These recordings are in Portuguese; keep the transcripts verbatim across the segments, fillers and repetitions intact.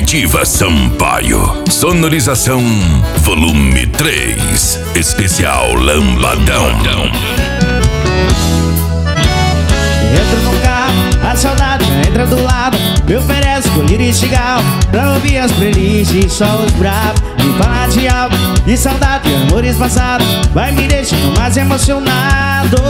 Comitiva Sampaio, sonorização volume três, especial Lambadão. Entro no carro, a saudade entra do lado. Me oferece colírio e cigarro pra ouvir as playlists e só os bravos. Me fala de algo, de saudade e amores passados. Vai me deixando mais emocionado.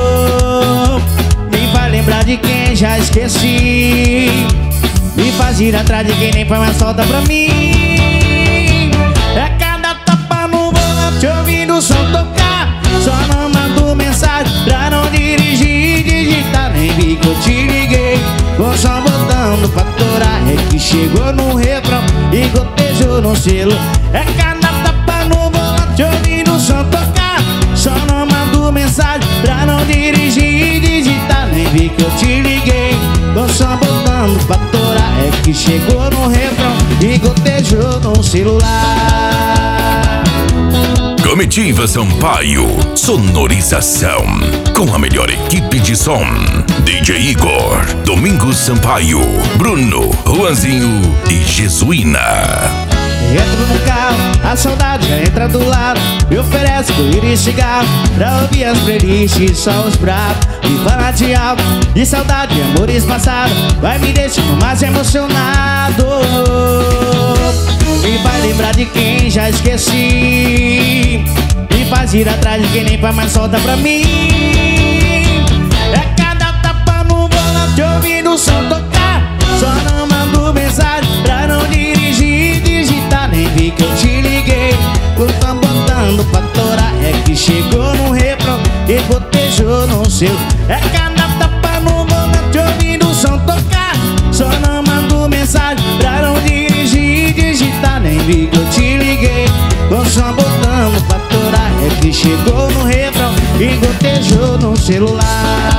Me faz lembrar de quem já esqueci. Me faz ir atrás de quem nem põe mais solta pra mim. É cada tapa no volante ouvindo o som tocar. Só não mando mensagem pra não dirigir, digitar. Nem vi que eu te liguei com só botando pra torar. É que chegou no refrão e gotejou no selo. É cada tapa no volante ouvindo o som tocar. Só não mando mensagem pra não dirigir, digitar. Nem vi que eu te liguei com só botando pra torar. É que chegou no refrão e gotejou no celular. Comitiva Sampaio, sonorização com a melhor equipe de som. D J Igor, Domingos Sampaio, Bruno, Juanzinho e Jesuína. Entro no carro, a saudade já entra do lado. Me oferece colírio e cigarro pra ouvir as playlists e só os bravos. Me fala de algo, de saudade e amores passados. Vai me deixando mais emocionado. Me faz lembrar de quem já esqueci. Me faz ir atrás de quem nem faz mais solta pra mim. É cada tapa no volante ouvindo o som tocar. Só não mando mensagem pra não dirigir, digitar. Nem vi que eu te liguei quando tá botando pra torar. É que chegou no refrão e gotejou no seu. É cada tapa no volante ouvindo o som tocar. Só não mando mensagem pra não dirigir, digitar. Nem vi que eu te liguei com só botando pra torar. É que chegou no refrão e gotejou no celular.